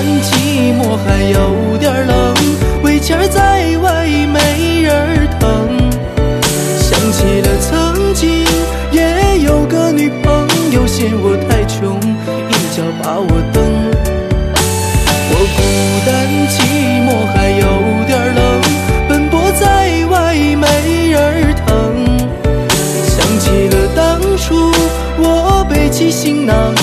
寂寞还有点冷，围墙在外没人疼。想起了曾经也有个女朋友，嫌我太穷，一脚把我蹬。我孤单寂寞还有点冷，奔波在外没人疼。想起了当初我背起行囊